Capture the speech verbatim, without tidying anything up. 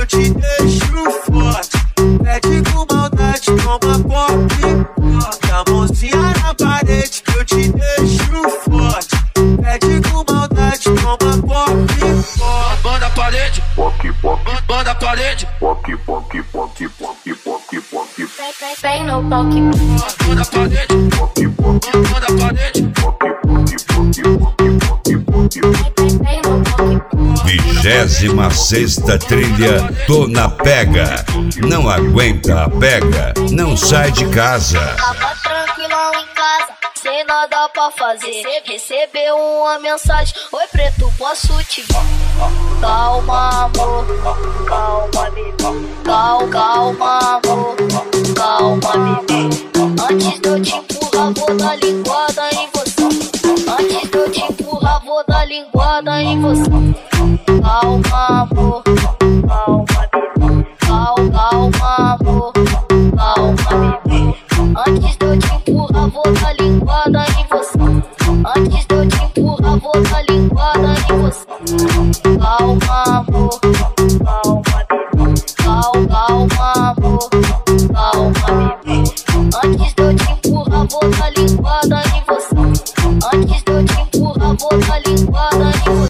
eu te deixo forte. Pede com maldade, toma pop. Bota a mãozinha na parede que eu te deixo forte. Pede com maldade, toma pop. Banda parede, Pop, pop, banda parede, pop, pop, pop, pop, pop, pop. Vem no toque. banda parede, Pop, pop, banda parede. pop, pop, pop, pop, pop, pop. Vem no toque. Vigésima sexta trilha, tô na pega. Não aguenta a pega, não sai de casa. Tava tranquilão em casa, sem nada pra fazer. Recebeu uma mensagem: oi preto, posso te ver? Calma amor, calma bebê. Calma, calma amor, calma bebê. Antes de eu te empurrar, vou dar linguada em você. Antes de eu te empurrar, vou dar linguada em você. Calma amor,